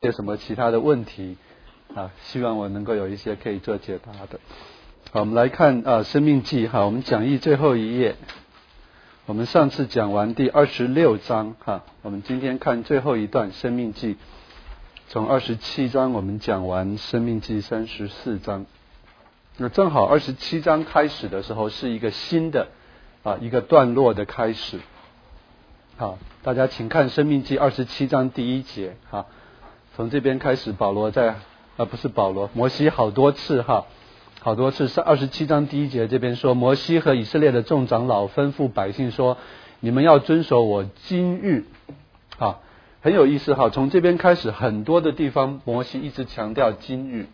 些什么其他的问题希望我能够有一些可以做解答的。好，我们来看生命记我们讲义最后一页。我们上次讲完第26章我们今天看最后一段生命记，从27章我们讲完生命记34章。那正好27章开始的时候是一个新的一个段落的开始。好，大家请看生命记27章第1节从这边开始，保罗在不是保罗，摩西好多次好多次。27章第1节这边说，摩西和以色列的众长老吩咐百姓说，你们要遵守我今日很有意思从这边开始，很多的地方摩西一直强调今日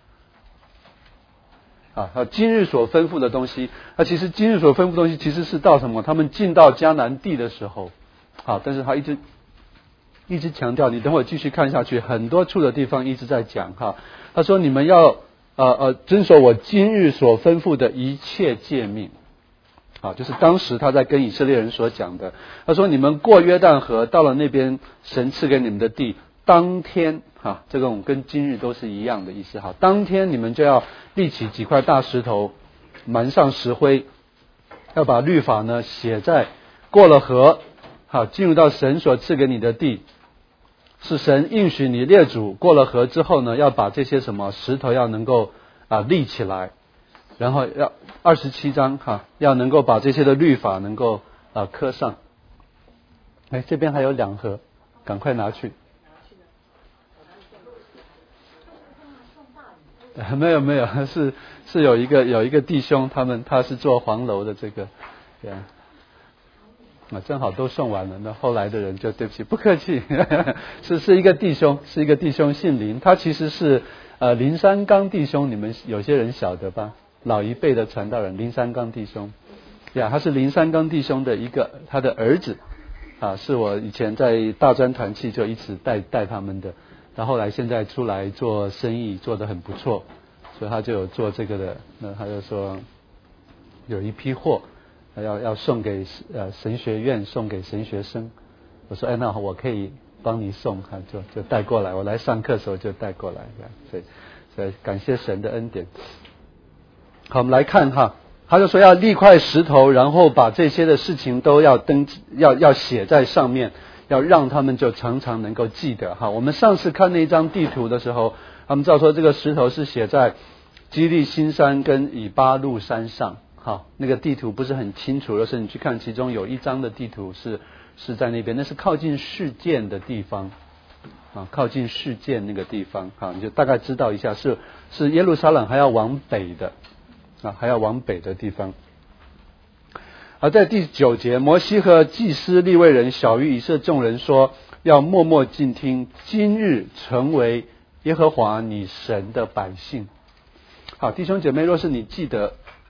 今日所吩咐的东西。其实今日所吩咐的东西其实是到什么？他们进到迦南地的时候但是他一直强调，你等会继续看下去，很多处的地方一直在讲他说你们要遵守我今日所吩咐的一切诫命就是当时他在跟以色列人所讲的。他说你们过约旦河，到了那边神赐给你们的地，当天这种跟今日都是一样的意思当天你们就要立起几块大石头，满上石灰，要把律法呢写在过了河进入到神所赐给你的地，是神应许你列祖过了河之后呢，要把这些什么石头要能够立起来，然后要27章要能够把这些的律法能够刻上。这边还有2盒，赶快拿去。没有，是有一个弟兄，他是做黄楼的这个正好都送完了，那后来的人就对不起，不客气是一个弟兄姓林，他其实是林三刚弟兄，你们有些人晓得吧？老一辈的传道人林三刚弟兄他是林三刚弟兄的他的儿子是我以前在大专团契就一直带他们的，然后后来现在出来做生意做得很不错，所以他就有做这个的。那他就说有一批货要送给神学院，送给神学生。我说那我可以帮你送就带过来，我来上课的时候就带过来所以感谢神的恩典。好，我们来看他就说要立块石头，然后把这些的事情都要要写在上面，要让他们就常常能够记得我们上次看那张地图的时候，他们知道说这个石头是写在基利新山跟以巴路山上那个地图不是很清楚，而是你去看其中有一张的地图是在那边，那是靠近事件的地方靠近事件那个地方你就大概知道一下是耶路撒冷还要往北的还要往北的地方。而在第9节，摩西和祭司利未人小于以色列众人说，要默默静听，今日成为耶和华你神的百姓。好，弟兄姐妹，若是你记得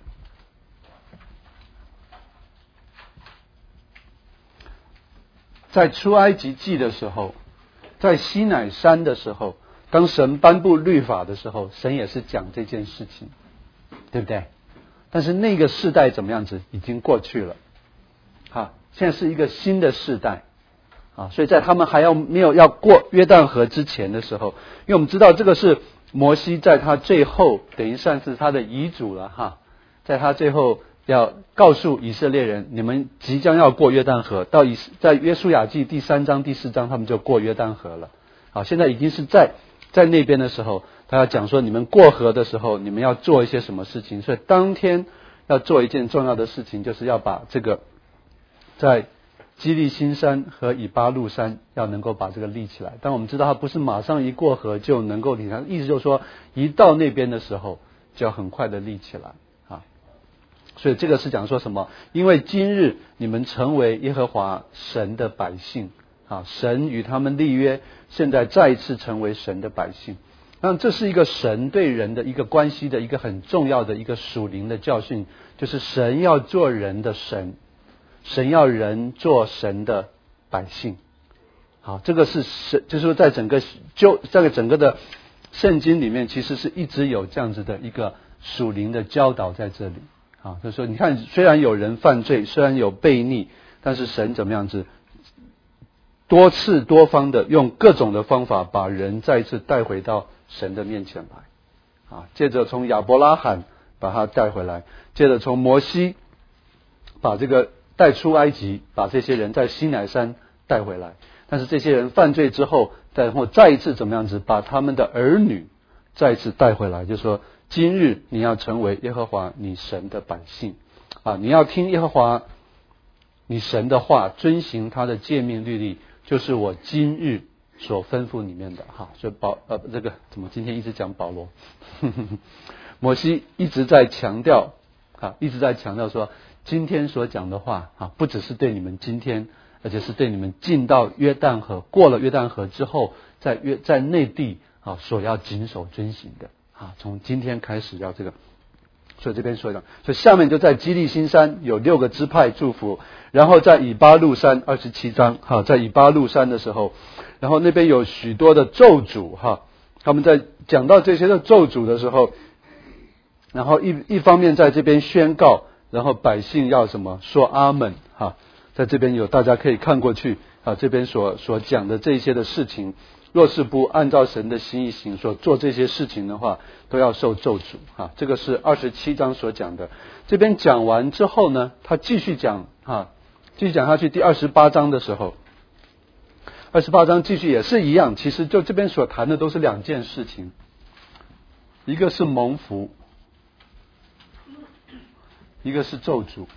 在出埃及记的时候，在西乃山的时候，当神颁布律法的时候，神也是讲这件事情，对不对？但是那个世代怎么样子已经过去了现在是一个新的世代所以在他们还没有要过约旦河之前的时候，因为我们知道这个是摩西在他最后等于算是他的遗嘱了在他最后要告诉以色列人，你们即将要过约旦河，在约书亚记第3章第4章他们就过约旦河了现在已经是在那边的时候，他要讲说你们过河的时候你们要做一些什么事情，所以当天要做一件重要的事情，就是要把这个在基利新山和以巴路山要能够把这个立起来。但我们知道他不是马上一过河就能够立起来，意思就是说一到那边的时候就要很快的立起来所以这个是讲说什么？因为今日你们成为耶和华神的百姓神与他们立约，现在再一次成为神的百姓。那这是一个神对人的一个关系的一个很重要的一个属灵的教训，就是神要做人的神，神要人做神的百姓这个是神，就是说在整个的圣经里面，其实是一直有这样子的一个属灵的教导在这里就是说你看，虽然有人犯罪，虽然有悖逆，但是神怎么样子多次多方的用各种的方法把人再一次带回到神的面前来啊，接着从亚伯拉罕把他带回来，接着从摩西把这个带出埃及，把这些人在西乃山带回来。但是这些人犯罪之后，然后再一次怎么样子把他们的儿女再一次带回来，就说今日你要成为耶和华你神的百姓啊，你要听耶和华你神的话，遵行他的诫命律例，就是我今日所吩咐里面的哈。所以这个怎么今天一直讲保罗摩西一直在强调啊，一直在强调说今天所讲的话啊，不只是对你们今天，而且是对你们进到约旦河，过了约旦河之后，在内地啊所要谨守遵行的啊，从今天开始要这个。所以这边说的，所以下面就在基利新山有6个支派祝福，然后在以巴路山27章哈，在以巴路山的时候，然后那边有许多的咒诅哈，他们在讲到这些的咒诅的时候，然后一方面在这边宣告，然后百姓要什么说阿们哈，在这边有大家可以看过去啊，这边所讲的这些的事情，若是不按照神的心意行，所做这些事情的话，都要受咒诅啊。这个是27章所讲的。这边讲完之后呢，他继续讲啊，继续讲下去。第28章的时候，28章继续也是一样，其实就这边所谈的都是2件事情，一个是蒙福，一个是咒诅。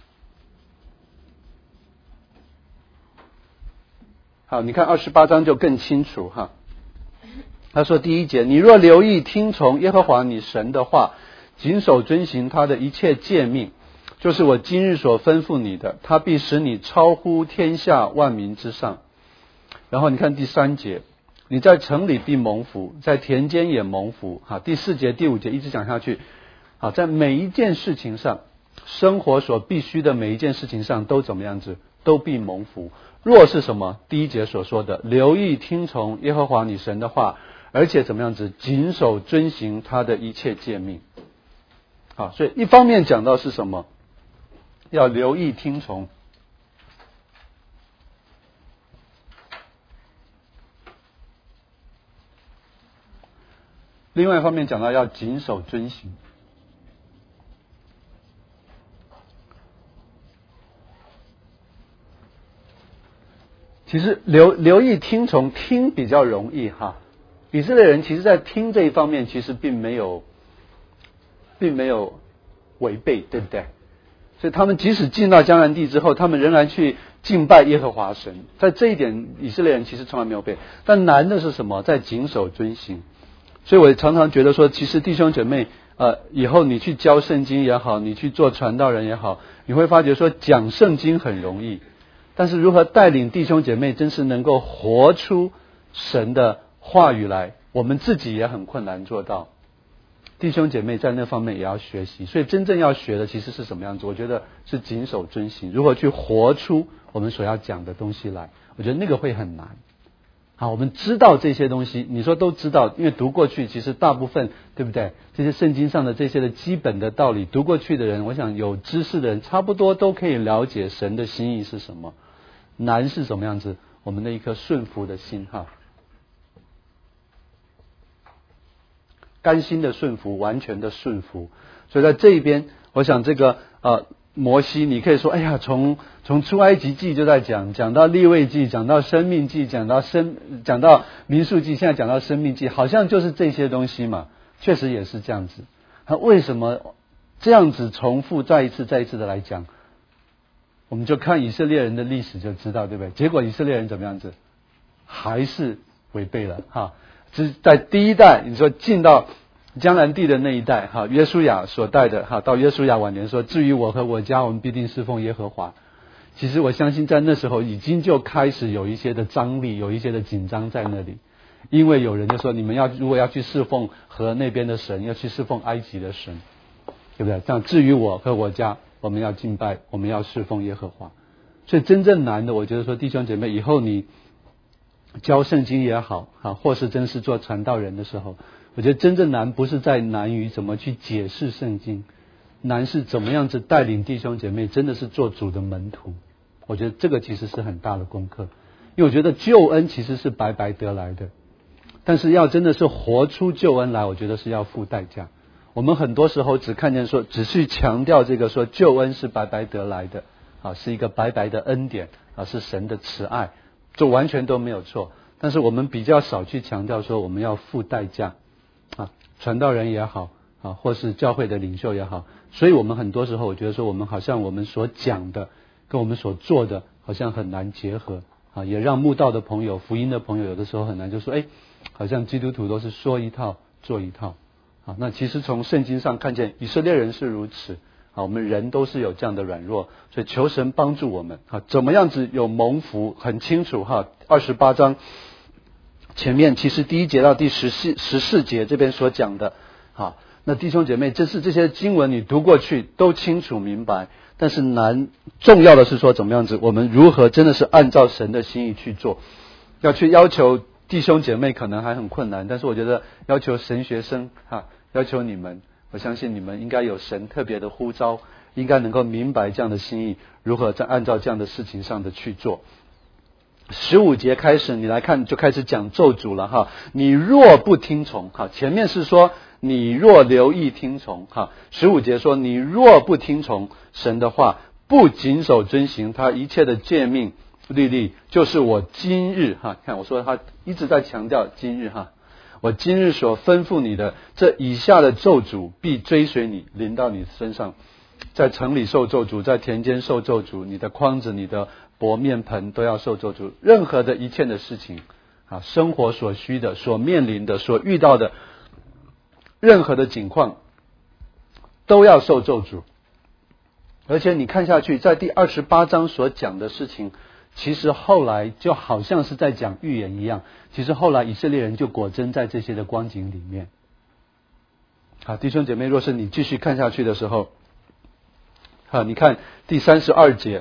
好，你看28章就更清楚哈。他说第1节，你若留意听从耶和华你神的话，谨守遵行他的一切诫命，就是我今日所吩咐你的，他必使你超乎天下万民之上。然后你看第3节，你在城里必蒙福，在田间也蒙福。第4节第5节一直讲下去，在每一件事情上，生活所必须的每一件事情上都怎么样子，都必蒙福。若是什么？第1节所说的，留意听从耶和华你神的话，而且怎么样子，谨守遵行他的一切诫命。好，所以一方面讲到是什么？要留意听从。另外一方面讲到要谨守遵行。其实留意听从，听比较容易哈。以色列人其实在听这一方面其实并没有违背，对不对？所以他们即使进到迦南地之后，他们仍然去敬拜耶和华神，在这一点以色列人其实从来没有背。但难的是什么？在谨守遵行。所以我常常觉得说，其实弟兄姐妹以后你去教圣经也好，你去做传道人也好，你会发觉说讲圣经很容易，但是如何带领弟兄姐妹真是能够活出神的话语来，我们自己也很困难做到。弟兄姐妹在那方面也要学习，所以真正要学的其实是什么样子？我觉得是谨守遵行，如何去活出我们所要讲的东西来，我觉得那个会很难。好，我们知道这些东西，你说都知道，因为读过去，其实大部分对不对？这些圣经上的这些的基本的道理，读过去的人，我想有知识的人，差不多都可以了解神的心意是什么。难是什么样子？我们的一颗顺服的心哈，甘心的顺服，完全的顺服。所以在这一边，我想这个摩西，你可以说，哎呀，从出埃及记就在讲到利未记，讲到生命记，讲到民数记，现在讲到生命记，好像就是这些东西嘛。确实也是这样子。为什么这样子重复再一次的来讲？我们就看以色列人的历史就知道，对不对？结果以色列人怎么样子？还是违背了哈。只在第一代，你说进到迦南地的那一代哈，约书亚所带的哈，到约书亚晚年说，至于我和我家，我们必定侍奉耶和华。其实我相信在那时候已经就开始有一些的张力，有一些的紧张在那里，因为有人就说，你们如果要去侍奉和那边的神，要去侍奉埃及的神，对不对？这样至于我和我家，我们要敬拜，我们要侍奉耶和华。所以真正难的，我觉得说弟兄姐妹，以后你教圣经也好或是真是做传道人的时候，我觉得真正难不是在难于怎么去解释圣经，难是怎么样子带领弟兄姐妹真的是做主的门徒。我觉得这个其实是很大的功课， 因为我觉得救恩其实是白白得来的，但是要真的是活出救恩来，我觉得是要付代价。我们很多时候只看见说，只去强调这个说救恩是白白得来的，是一个白白的恩典，是神的慈爱，这完全都没有错。但是我们比较少去强调说我们要付代价，传道人也好，或是教会的领袖也好，所以我们很多时候我觉得说我们好像我们所讲的跟我们所做的好像很难结合，也让慕道的朋友、福音的朋友有的时候很难就说，好像基督徒都是说一套做一套。那其实从圣经上看见以色列人是如此，我们人都是有这样的软弱，所以求神帮助我们，怎么样子有蒙福很清楚。28章前面其实第1节到第14节这边所讲的，那弟兄姐妹，这些经文你读过去都清楚明白，但是重要的是说怎么样子，我们如何真的是按照神的心意去做。要去要求弟兄姐妹可能还很困难，但是我觉得要求神学生要求你们，我相信你们应该有神特别的呼召，应该能够明白这样的心意，如何在按照这样的事情上的去做。15节开始你来看就开始讲咒诅了你若不听从前面是说你若留意听从15节说你若不听从神的话，不谨守遵行他一切的诫命律例，就是我今日看我说他一直在强调今日我今日所吩咐你的这以下的咒诅必追随你，临到你身上，在城里受咒诅，在田间受咒诅，你的筐子、你的薄面盆都要受咒诅。任何的一切的事情生活所需的、所面临的、所遇到的任何的境况都要受咒诅。而且你看下去，在第28章所讲的事情，其实后来就好像是在讲预言一样，其实后来以色列人就果真在这些的光景里面。弟兄姐妹，若是你继续看下去的时候，你看第32节，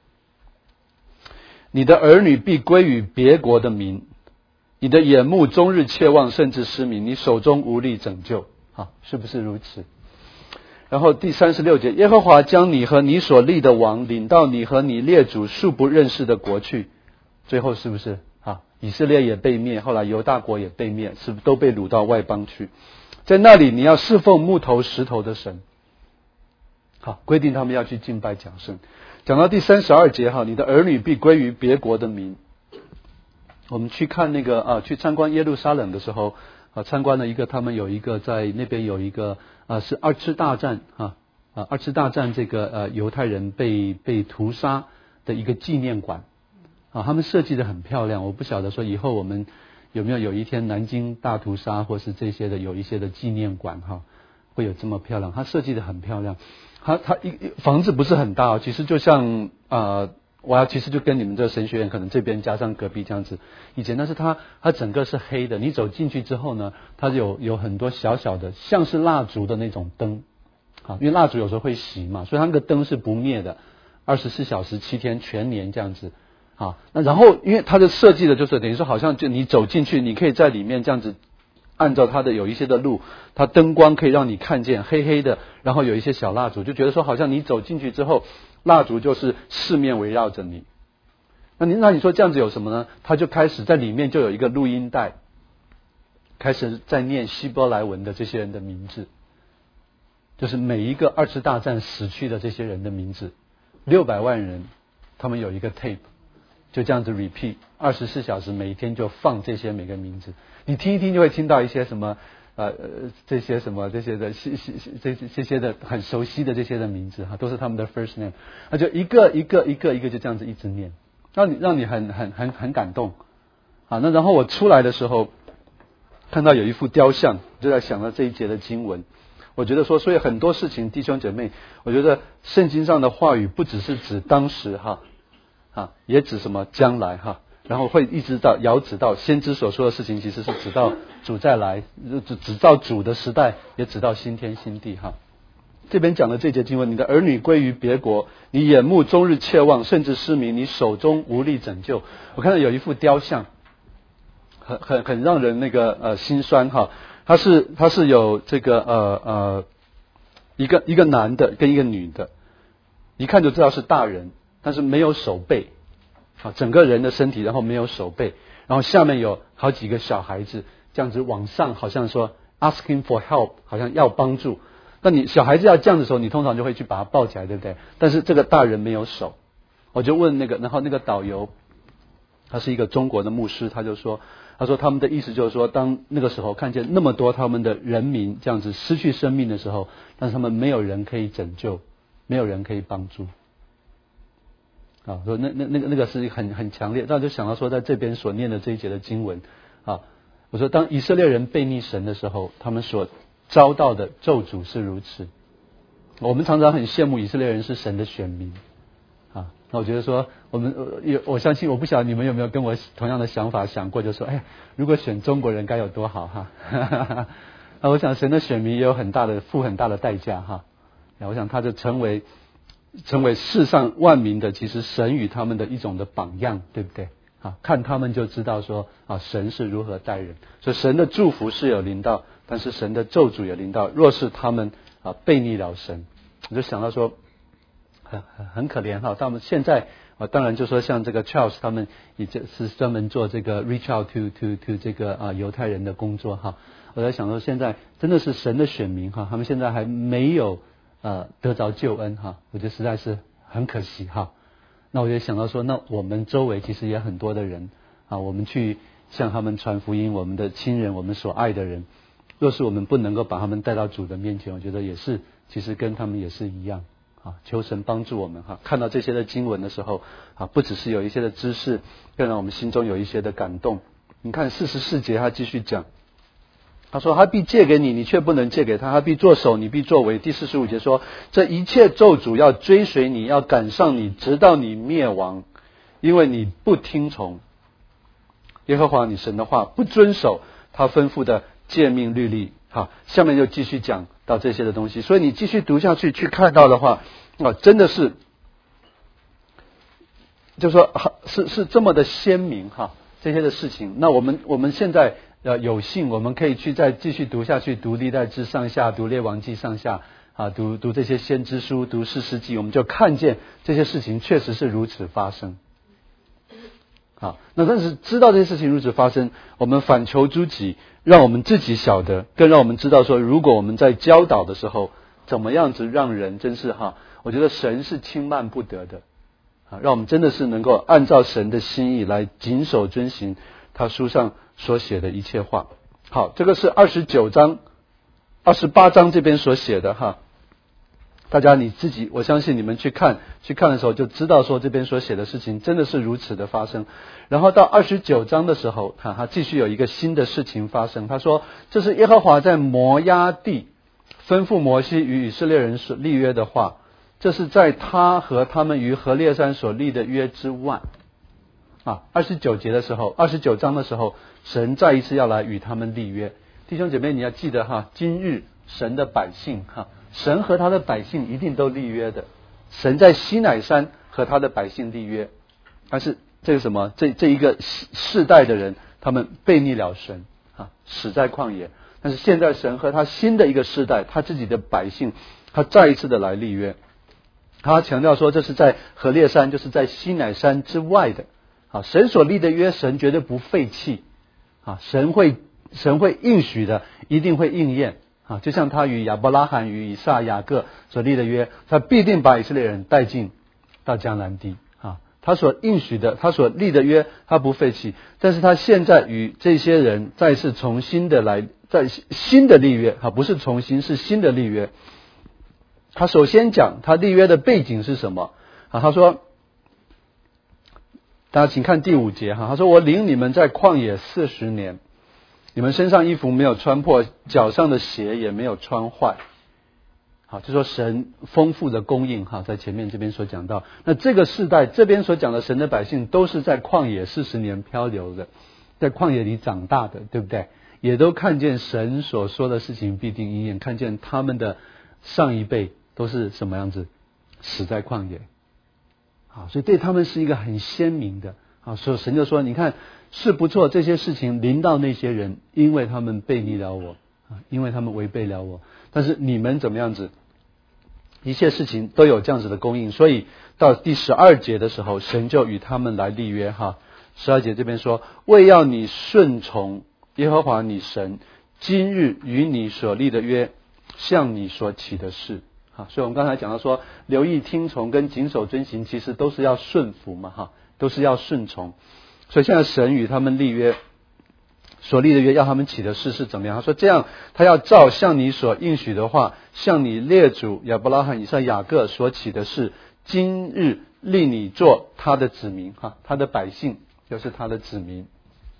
你的儿女必归于别国的民，你的眼目终日切望，甚至失明，你手中无力拯救，是不是如此？然后第36节，耶和华将你和你所立的王领到你和你列祖素不认识的国去。最后是不是以色列也被灭，后来犹大国也被灭，是不是都被掳到外邦去？在那里你要侍奉木头石头的神，规定他们要去敬拜讲圣。讲到第32节你的儿女必归于别国的民。我们去看那个去参观耶路撒冷的时候，参观了一个，他们有一个在那边有一个是二次大战二次大战这个犹太人被屠杀的一个纪念馆他们设计的很漂亮。我不晓得说以后我们有没有一天南京大屠杀或是这些的有一些的纪念馆会有这么漂亮，它设计的很漂亮。它房子不是很大其实就像其实就跟你们这个神学院可能这边加上隔壁这样子以前，但是它整个是黑的，你走进去之后呢，它有很多小小的像是蜡烛的那种灯因为蜡烛有时候会熄嘛，所以它那个灯是不灭的，24小时7天全年这样子那然后因为它的设计的就是等于说好像就你走进去，你可以在里面这样子按照它的有一些的路，它灯光可以让你看见黑黑的，然后有一些小蜡烛，就觉得说好像你走进去之后，蜡烛就是四面围绕着你。那你说这样子有什么呢？他就开始在里面就有一个录音带，开始在念希伯来文的这些人的名字，就是每一个二次大战死去的这些人的名字，600万人，他们有一个 tape， 就这样子 repeat 24小时，每一天就放这些每个名字，你听一听就会听到一些什么这些什么这些的这些的很熟悉的这些的名字都是他们的 first name， 那就一个就这样子一直念，让你很感动那然后我出来的时候看到有一幅雕像，就在想到这一节的经文，我觉得说，所以很多事情弟兄姐妹，我觉得圣经上的话语不只是指当时也指什么将来然后会一直到遥指到先知所说的事情，其实是指到主再来，指到主的时代，也指到新天新地这边讲的这节经文，你的儿女归于别国，你眼目终日切望，甚至失明，你手中无力拯救。我看到有一幅雕像，很让人那个心酸它是有这个一个男的跟一个女的，一看就知道是大人，但是没有手背， 啊，整个人的身体，然后没有手背，然后下面有好几个小孩子这样子往上，好像说 asking for help， 好像要帮助。那你小孩子要这样的时候，你通常就会去把他抱起来，对不对？但是这个大人没有手，我就问然后那个导游，他是一个中国的牧师，他说他们的意思就是说，当那个时候看见那么多他们的人民这样子失去生命的时候，但是他们没有人可以拯救，没有人可以帮助。啊，说那个是很强烈，那我就想到说，在这边所念的这一节的经文啊，我说当以色列人背逆神的时候，他们所遭到的咒诅是如此。我们常常很羡慕以色列人是神的选民啊，那我觉得说我相信，我不晓得你们有没有跟我同样的想法想过，就说如果选中国人该有多好哈。那我想神的选民也有付很大的代价哈。我想他就成为世上万民的，其实神与他们的一种的榜样，对不对？啊，看他们就知道说啊，神是如何待人。所以神的祝福是有临到，但是神的咒诅也临到。若是他们背逆了神，我就想到说很可怜哈。他们现在当然就说像这个 Charles 他们也是专门做这个 reach out to 这个犹太人的工作哈。我在想说现在真的是神的选民哈，他们现在还没有得着救恩哈，我觉得实在是很可惜哈。那我就想到说，那我们周围其实也很多的人啊，我们去向他们传福音，我们的亲人，我们所爱的人，若是我们不能够把他们带到主的面前，我觉得也是，其实跟他们也是一样啊。求神帮助我们哈，看到这些的经文的时候啊，不只是有一些的知识，更让我们心中有一些的感动。你看44节他继续讲。他说他必借给你，你却不能借给他；他必作首，你必作尾。第45节说，这一切咒诅要追随你，要赶上你，直到你灭亡，因为你不听从耶和华你神的话，不遵守他吩咐的诫命律例。好，下面就继续讲到这些的东西，所以你继续读下去，去看到的话真的是就说是这么的鲜明哈，这些的事情。那我们现在有幸我们可以去再继续读下去，读历代志上下，读列王记上下啊，读这些先知书，读士师记，我们就看见这些事情确实是如此发生。好，那但是知道这些事情如此发生，我们反求诸己，让我们自己晓得，更让我们知道说，如果我们在教导的时候，怎么样子让人真是我觉得神是轻慢不得的啊，让我们真的是能够按照神的心意来谨守遵行他书上所写的一切话。好，这个是29章、28章这边所写的哈。大家你自己，我相信你们去看的时候就知道说这边所写的事情真的是如此的发生。然后到29章的时候，他继续有一个新的事情发生。他说，这是耶和华在摩押地吩咐摩西与以色列人所立约的话，这是在他和他们于何烈山所立的约之外。29节的时候，29章的时候，神再一次要来与他们立约。弟兄姐妹，你要记得今日神的百姓神和他的百姓一定都立约的。神在西乃山和他的百姓立约，但是这个什么？这一个世代的人，他们背逆了神死在旷野。但是现在神和他新的一个世代，他自己的百姓，他再一次的来立约。他强调说，这是在何烈山，就是在西乃山之外的。神所立的约，神绝对不废弃神会应许的，一定会应验就像他与亚伯拉罕、与以撒、雅各所立的约，他必定把以色列人带进到迦南地他所应许的，他所立的约，他不废弃。但是他现在与这些人再次重新的来，在新的立约不是重新，是新的立约。他首先讲他立约的背景是什么他说，大家请看第5节他说，我领你们在旷野40年，你们身上衣服没有穿破，脚上的鞋也没有穿坏。好，就说神丰富的供应在前面这边所讲到。那这个世代这边所讲的神的百姓，都是在旷野40年漂流的，在旷野里长大的，对不对？也都看见神所说的事情必定应验，看见他们的上一辈都是什么样子，死在旷野。所以对他们是一个很鲜明的所以神就说，你看是不错，这些事情临到那些人，因为他们背逆了我因为他们违背了我。但是你们怎么样子？ 一切事情都有这样子的供应，所以到第12节的时候，神就与他们来立约哈。12节这边说，为要你顺从耶和华你神今日与你所立的约，向你所起的事。所以我们刚才讲到说，留意听从跟谨守遵行，其实都是要顺服嘛都是要顺从。所以现在神与他们立约，所立的约要他们起的事是怎么样？他说这样，他要照向你所应许的话，向你列祖亚伯拉罕、以撒、雅各所起的事，今日立你做他的子民他的百姓就是他的子民。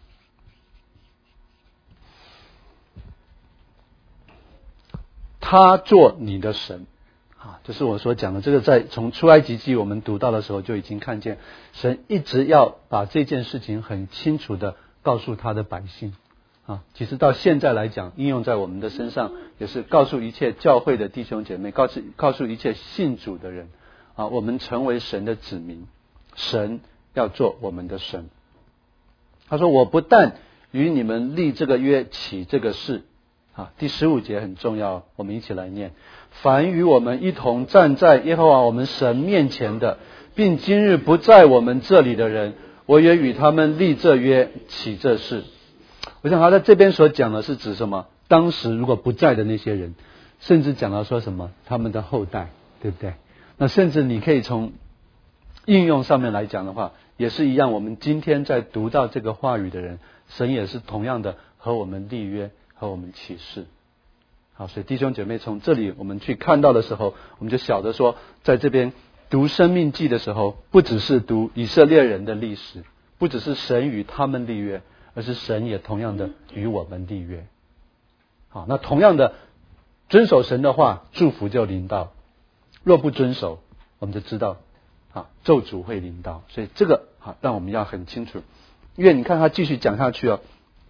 他做你的神就是我所讲的这个，在从出埃及记我们读到的时候就已经看见，神一直要把这件事情很清楚的告诉他的百姓其实到现在来讲，应用在我们的身上，也是告诉一切教会的弟兄姐妹，告诉一切信主的人我们成为神的子民，神要做我们的神。他说我不但与你们立这个约，起这个事第15节很重要，我们一起来念。凡与我们一同站在耶和华我们神面前的，并今日不在我们这里的人，我也与他们立这约，起这事。我想他在这边所讲的是指什么？当时如果不在的那些人，甚至讲到说什么他们的后代，对不对？那甚至你可以从应用上面来讲的话，也是一样。我们今天在读到这个话语的人，神也是同样的和我们立约，和我们起誓。所以弟兄姐妹，从这里我们去看到的时候，我们就晓得说，在这边读生命记的时候，不只是读以色列人的历史，不只是神与他们立约，而是神也同样的与我们立约。那同样的遵守神的话，祝福就临到；若不遵守，我们就知道咒诅会临到。所以这个让我们要很清楚。因为你看他继续讲下去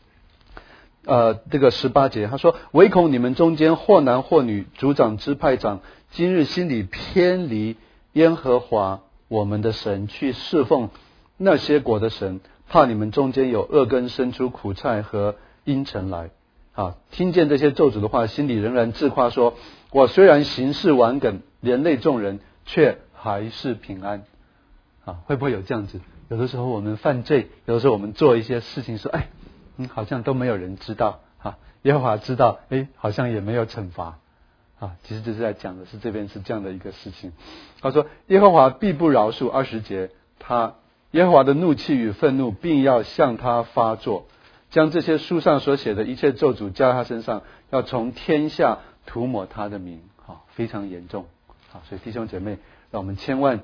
这个18节，他说唯恐你们中间或男或女，族长支派长，今日心里偏离耶和华我们的神，去侍奉那些国的神，怕你们中间有恶根生出苦菜和阴尘来。听见这些咒诅的话，心里仍然自夸说，我虽然行事顽梗，连累众人，却还是平安。会不会有这样子？有的时候我们犯罪，有的时候我们做一些事情说好像都没有人知道耶和华知道好像也没有惩罚其实就是在讲的是这边是这样的一个事情。他说耶和华必不饶恕，20节，耶和华的怒气与愤怒并要向他发作，将这些书上所写的一切咒诅加他身上，要从天下涂抹他的名非常严重所以弟兄姐妹，让我们千万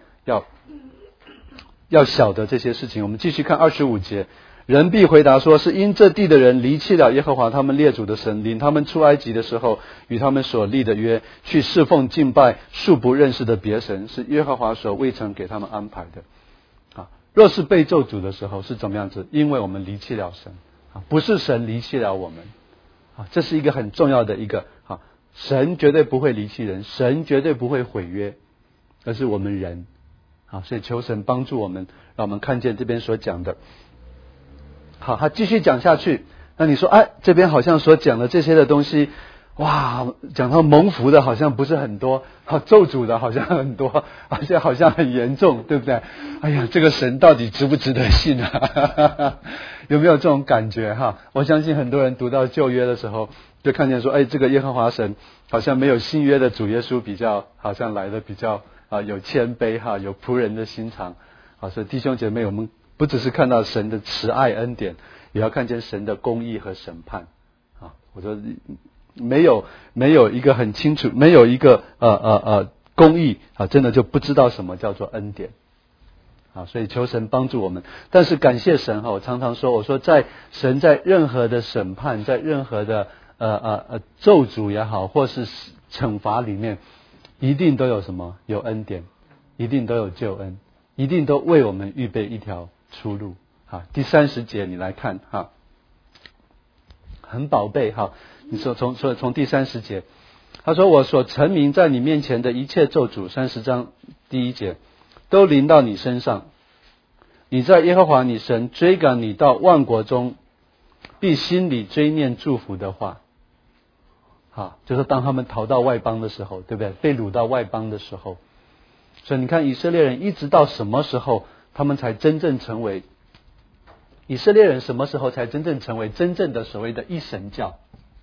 要晓得这些事情。我们继续看25节，人必回答说，是因这地的人离弃了耶和华他们列祖的神，领他们出埃及的时候与他们所立的约，去侍奉敬拜素不认识的别神，是耶和华所未曾给他们安排的若是被咒诅的时候是怎么样子？因为我们离弃了神不是神离弃了我们这是一个很重要的一个神绝对不会离弃人，神绝对不会毁约，而是我们人所以求神帮助我们，让我们看见这边所讲的。他继续讲下去。那你说这边好像所讲的这些的东西，讲到蒙福的好像不是很多，咒诅的好像很多，而且好像很严重，对不对？这个神到底值不值得信有没有这种感觉我相信很多人读到旧约的时候，就看见说这个耶和华神好像没有新约的主耶稣比较，好像来的比较有谦卑有仆人的心肠所以弟兄姐妹，我们不只是看到神的慈爱恩典，也要看见神的公义和审判我说没有一个很清楚，没有一个公义真的就不知道什么叫做恩典所以求神帮助我们。但是感谢神我常常说，我说神在任何的审判，在任何的咒诅也好，或是惩罚里面，一定都有什么？有恩典，一定都有救恩，一定都为我们预备一条出路第30节你来看很宝贝你说从第30节，他说我所陈明在你面前的一切咒诅，30章第1节，都临到你身上。你在耶和华你神追赶你到万国中，必心里追念祝福的话就是当他们逃到外邦的时候，对不对？被掳到外邦的时候，所以你看以色列人一直到什么时候他们才真正成为以色列人？什么时候才真正成为真正的所谓的一神教？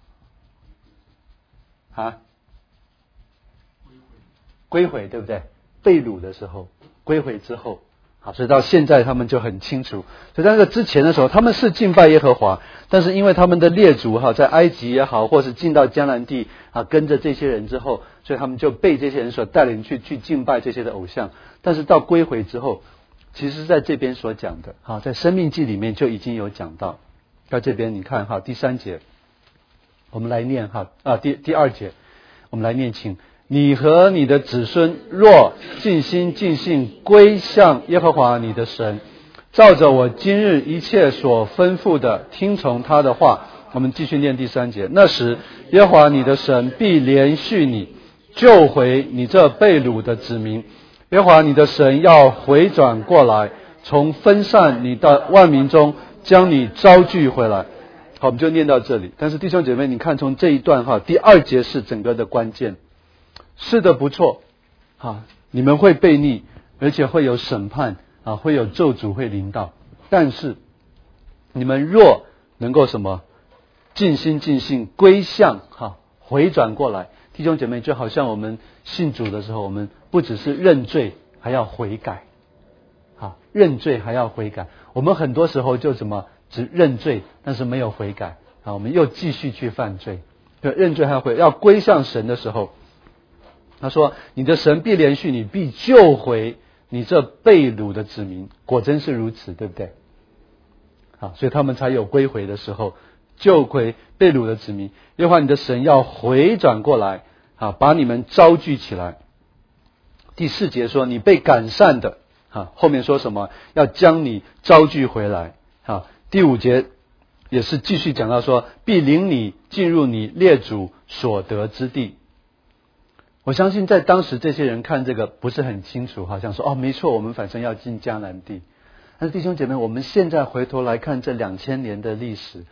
归回，对不对？被掳的时候，归回之后，所以到现在他们就很清楚。所以在那个之前的时候，他们是敬拜耶和华，但是因为他们的列祖在埃及也好，或是进到迦南地跟着这些人之后，所以他们就被这些人所带领去敬拜这些的偶像。但是到归回之后，其实在这边所讲的在申命记里面就已经有讲到。在这边你看第3节，我们来念第2节，我们来念，请你和你的子孙若尽心尽性归向耶和华你的神，照着我今日一切所吩咐的听从他的话。我们继续念第3节，那时耶和华你的神必连续你，救回你这被掳的子民。耶和华你的神要回转过来，从分散你的万民中将你招聚回来。好，我们就念到这里。但是弟兄姐妹，你看从这一段第2节是整个的关键。是的，不错你们会悖逆，而且会有审判会有咒诅会临到。但是你们若能够什么尽心尽性归向回转过来，弟兄姐妹，就好像我们信主的时候，我们不只是认罪，还要悔改认罪还要悔改。我们很多时候就只认罪，但是没有悔改我们又继续去犯罪。对，认罪还要要归向神的时候，他说你的神必连续你，必救回你这被掳的子民。果真是如此，对不对？所以他们才有归回的时候，救回被掳的子民。耶和华你的神要回转过来把你们招聚起来。第4节说你被赶散的后面说什么？要将你招聚回来第5节也是继续讲到说必领你进入你列祖所得之地。我相信在当时这些人看这个不是很清楚，好像说没错，我们反正要进迦南地。但是弟兄姐妹，我们现在回头来看这2000年的历史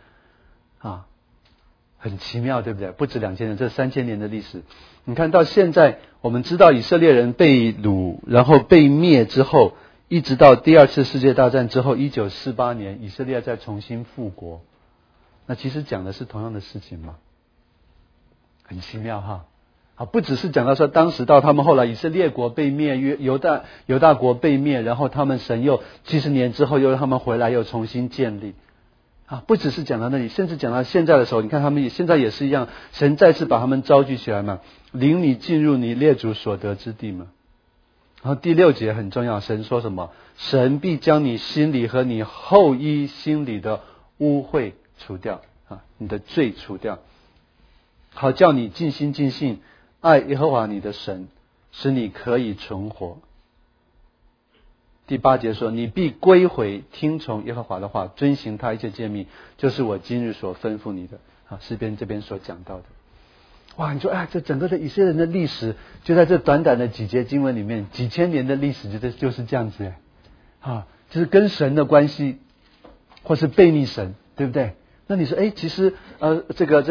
很奇妙，对不对？不止2000年，这3000年的历史。你看到现在我们知道以色列人被掳然后被灭之后，一直到第2次世界大战之后1948年以色列再重新复国。那其实讲的是同样的事情嘛，很奇妙不只是讲到说当时到他们后来以色列国被灭，犹大国被灭，然后他们神又70年之后又让他们回来又重新建立不只是讲到那里，甚至讲到现在的时候，你看他们现在也是一样，神再次把他们招聚起来嘛，领你进入你列祖所得之地嘛。然后第6节很重要，神说什么？神必将你心里和你后裔心里的污秽除掉你的罪除掉，好叫你尽心尽性爱耶和华你的神，使你可以存活。第8节说你必归回听从耶和华的话，遵行他一切诫命，就是我今日所吩咐你的诗篇这边所讲到的。哇，你说这整个的以色列人的历史就在这短短的几节经文里面，几千年的历史就是这样子就是跟神的关系或是悖逆神，对不对？那你说其实这个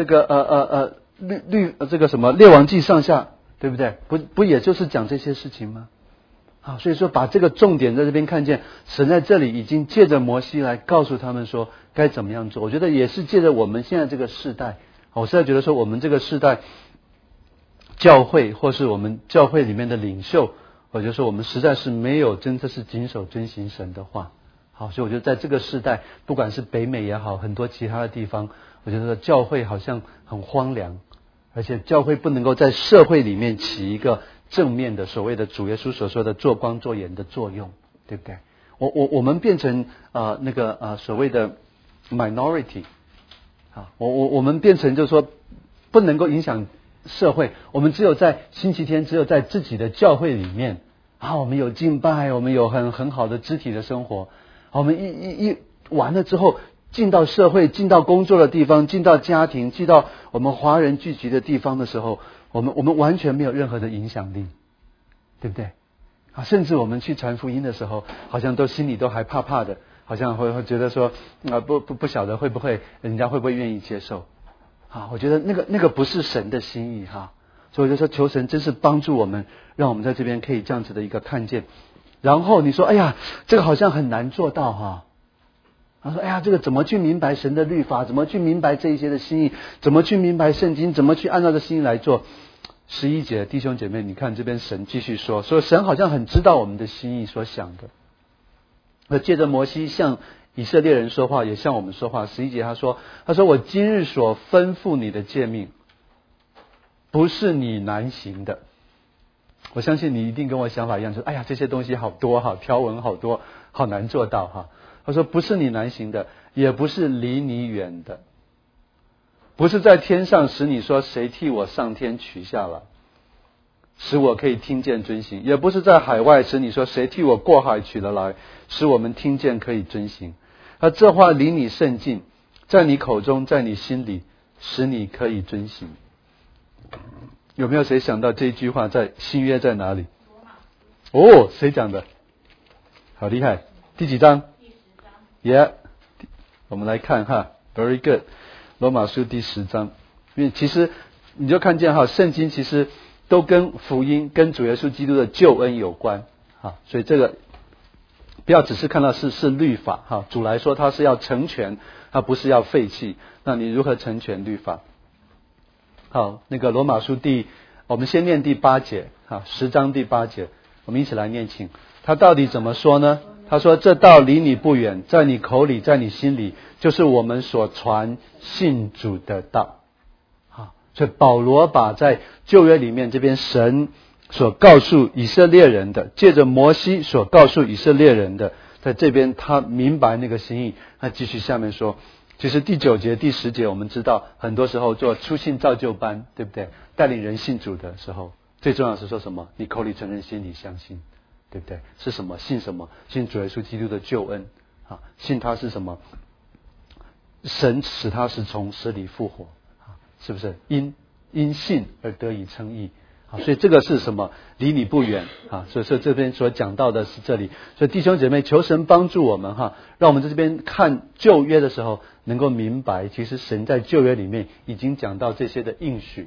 什么列王记上下，对不对？不也就是讲这些事情吗？所以说把这个重点在这边看见，神在这里已经借着摩西来告诉他们说该怎么样做。我觉得也是借着我们现在这个世代，我实在觉得说我们这个世代教会或是我们教会里面的领袖，我就说我们实在是没有真的是谨守遵行神的话。所以我觉得在这个世代，不管是北美也好，很多其他的地方，我觉得教会好像很荒凉，而且教会不能够在社会里面起一个正面的所谓的主耶稣所说的做光做盐的作用，对不对？我们变成所谓的 minority 我们变成就是说不能够影响社会，我们只有在星期天，只有在自己的教会里面我们有敬拜，我们有很好的肢体的生活，我们一完了之后进到社会，进到工作的地方，进到家庭，进到我们华人聚集的地方的时候，我们完全没有任何的影响力，对不对？甚至我们去传福音的时候，好像都心里都还怕怕的，好像会觉得说不晓得会不会人家会不会愿意接受。 我觉得那个不是神的心意所以我就说求神真是帮助我们，让我们在这边可以这样子的一个看见。然后你说哎呀这个好像很难做到他说哎呀这个怎么去明白神的律法，怎么去明白这一些的心意，怎么去明白圣经，怎么去按照这心意来做。11节弟兄姐妹，你看这边神继续说神好像很知道我们的心意所想的。借着摩西向以色列人说话，也向我们说话。11节他说我今日所吩咐你的诫命不是你难行的。我相信你一定跟我想法一样，哎呀这些东西好多条文好多，好难做到他说不是你难行的，也不是离你远的，不是在天上使你说谁替我上天取下来使我可以听见遵行，也不是在海外使你说谁替我过海取了来使我们听见可以遵行。这话离你甚近，在你口中，在你心里，使你可以遵行。有没有谁想到这一句话在新约在哪里？谁讲的？好厉害！第几章？第10章。我们来看Very good。罗马书第10章。因为其实你就看见圣经其实都跟福音跟主耶稣基督的救恩有关所以这个不要只是看到是律法主来说他是要成全，他不是要废弃。那你如何成全律法？好，那个罗马书我们先念第8节10章第8节，我们一起来念请。他到底怎么说呢？他说这道离你不远，在你口里，在你心里，就是我们所传信主的道。所以保罗把在旧约里面这边神所告诉以色列人的，借着摩西所告诉以色列人的，在这边他明白那个心意。他继续下面说，其实第9节第10节我们知道很多时候做初信造就班，对不对？带领人信主的时候，最重要是说什么？你口里承认，心里相信，对不对？是什么？信什么？信主耶稣基督的救恩信他是什么？神使他是从死里复活是不是？因信而得以称义所以这个是什么？离你不远所以说这边所讲到的是这里。所以弟兄姐妹，求神帮助我们让我们在这边看旧约的时候能够明白，其实神在旧约里面已经讲到这些的应许，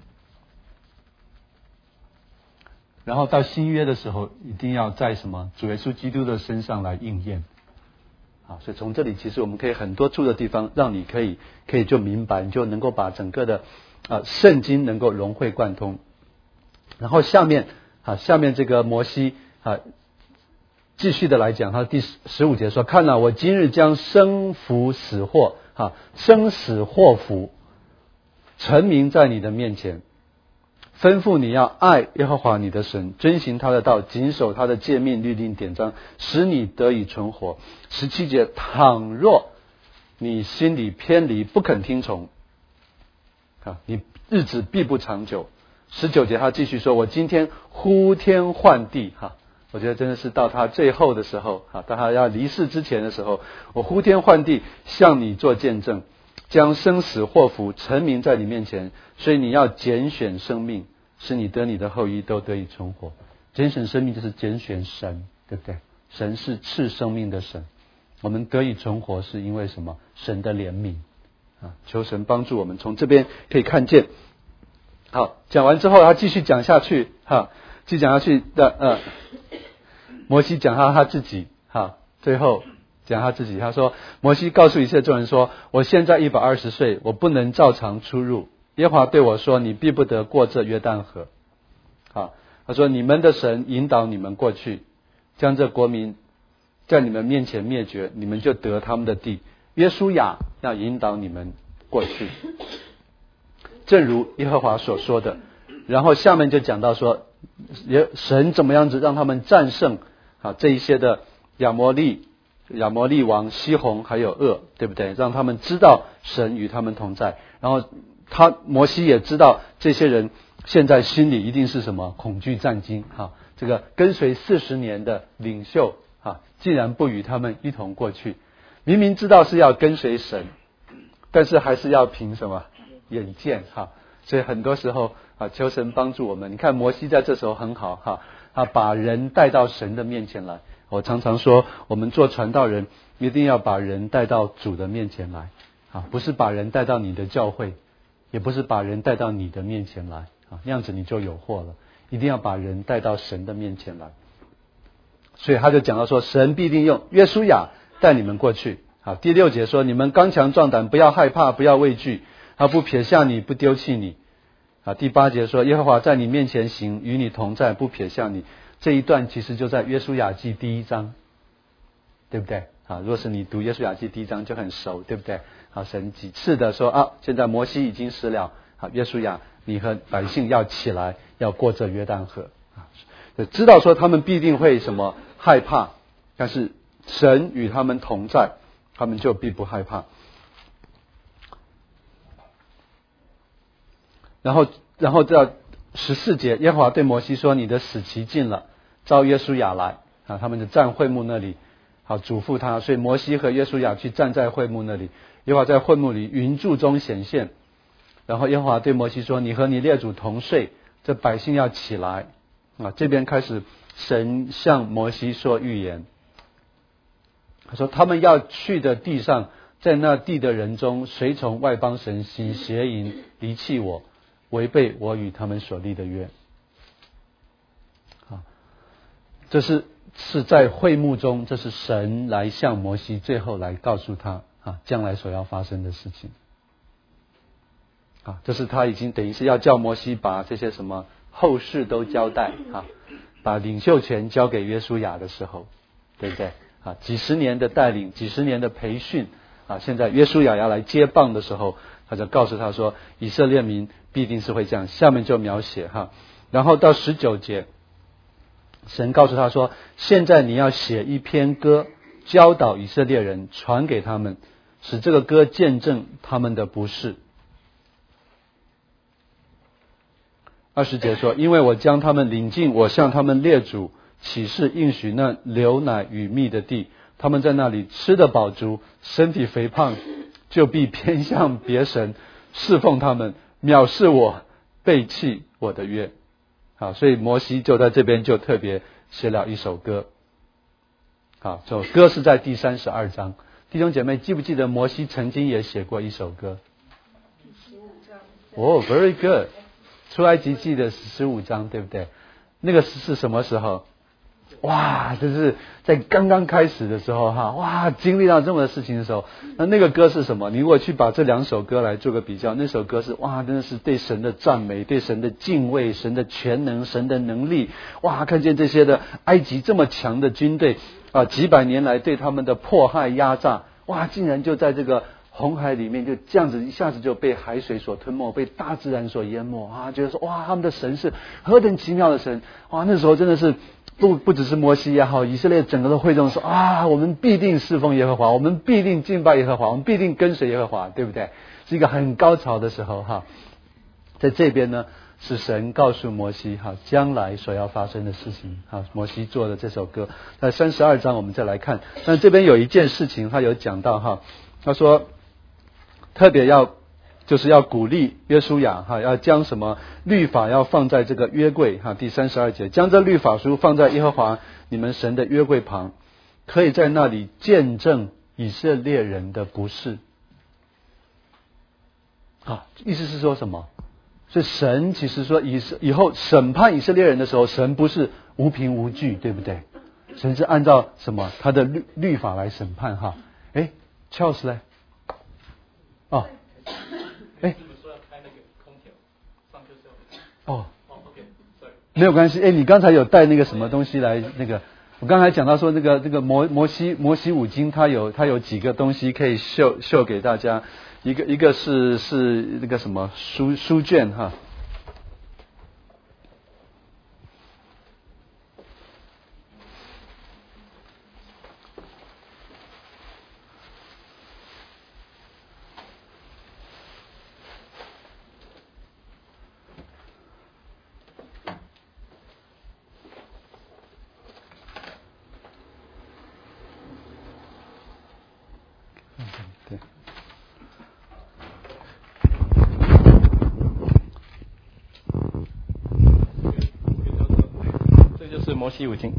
然后到新约的时候一定要在什么？主耶稣基督的身上来应验所以从这里其实我们可以很多处的地方让你可以就明白，你就能够把整个的圣经能够融会贯通。然后下面这个摩西继续的来讲，他第15节说，看我今日将生福死祸生死祸福陈明在你的面前，吩咐你要爱耶和华你的神，遵行他的道，谨守他的诫命律令典章，使你得以存活。17节，倘若你心里偏离，不肯听从你日子必不长久。19节他继续说，我今天呼天唤地我觉得真的是到他最后的时候到他要离世之前的时候，我呼天唤地向你做见证，将生死祸福陈明在你面前，所以你要拣选生命，使你得你的后裔都得以存活。拣选生命就是拣选神，对不对？神是赐生命的神，我们得以存活是因为什么？神的怜悯求神帮助我们从这边可以看见。好，讲完之后他继续讲下去继续讲下去的摩西讲他自己最后讲他自己，他说摩西告诉以色列众人说，我现在120岁，我不能照常出入，耶和华对我说，你必不得过这约旦河他说你们的神引导你们过去，将这国民在你们面前灭绝，你们就得他们的地。约书亚要引导你们过去，正如耶和华所说的。然后下面就讲到说神怎么样子让他们战胜这一些的亚摩利王西宏还有噩，对不对？让他们知道神与他们同在。然后摩西也知道这些人现在心里一定是什么？恐惧战惊这个跟随40年的领袖竟然不与他们一同过去，明明知道是要跟随神，但是还是要凭什么？眼见所以很多时候求神帮助我们。你看摩西在这时候很好把人带到神的面前来。我常常说我们做传道人一定要把人带到主的面前来不是把人带到你的教会， 也不是把人带到你的面前来啊，那样子你就有祸了。一定要把人带到神的面前来。所以他就讲到说，神必定用约书亚带你们过去。好，第6节说，你们刚强壮胆，不要害怕，不要畏惧，他不撇下你，不丢弃你。啊，第8节说，耶和华在你面前行，与你同在，不撇下你。这一段其实就在约书亚记第1章，对不对？啊，若是你读约书亚记第1章就很熟，对不对？好，神几次的说啊，现在摩西已经死了，好，约书亚你和百姓要起来，要过这约旦河啊，知道说他们必定会什么害怕，但是神与他们同在，他们就必不害怕。然后到14节，耶和华对摩西说，你的死期近了，召约书亚来啊，他们就站会幕那里，好嘱咐他。所以摩西和约书亚去站在会幕那里，耶和华在会幕里云柱中显现。然后耶和华对摩西说，你和你列祖同睡，这百姓要起来啊。这边开始神向摩西说预言，他说他们要去的地上，在那地的人中，随从外邦神行邪淫，离弃我，违背我与他们所立的约。这是在会幕中，这是神来向摩西最后来告诉他将来所要发生的事情。这是他已经等于是要叫摩西把这些什么后事都交代把领袖权交给约书亚的时候，对不对？几十年的带领，几十年的培训现在约书亚要来接棒的时候，他就告诉他说，以色列民必定是会这样。下面就描写然后到19节，神告诉他说，现在你要写一篇歌，教导以色列人，传给他们，使这个歌见证他们的不是。20节说，因为我将他们领进我向他们列祖起誓应许那流奶与蜜的地，他们在那里吃得饱足，身体肥胖，就必偏向别神，侍奉他们，藐视我，背弃我的约。所以摩西就在这边就特别写了一首歌。这首歌是在第32章。弟兄姐妹，记不记得摩西曾经也写过一首歌？Very good。出埃及记的15章，对不对？那个是什么时候？哇，就是在刚刚开始的时候哇，经历到这么多事情的时候，那个歌是什么？你如果去把这2首歌来做个比较，那首歌是哇，真的是对神的赞美，对神的敬畏，神的全能，神的能力。哇，看见这些的埃及这么强的军队几百年来对他们的迫害压榨，哇，竟然就在这个红海里面就这样子一下子就被海水所吞没，被大自然所淹没觉得说哇，他们的神是何等奇妙的神。哇，那时候真的是不只是摩西也好，以色列整个的会众说我们必定侍奉耶和华，我们必定敬拜耶和华，我们必定跟随耶和华，对不对？是一个很高潮的时候在这边呢，是神告诉摩西将来所要发生的事情摩西做的这首歌。在32章我们再来看，但这边有一件事情他有讲到他说特别就是要鼓励约书亚要将什么律法要放在这个约柜第32节，将这律法书放在耶和华你们神的约柜旁，可以在那里见证以色列人的不是。意思是说什么？所以神其实说以后审判以色列人的时候，神不是无凭无据，对不对？神是按照什么他的律法来审判Charles 嘞没有关系。你刚才有带那个什么东西来？我刚才讲到说那个摩西五经，它有几个东西可以秀给大家。一个是那个什么书卷对。 这就是摩西五经。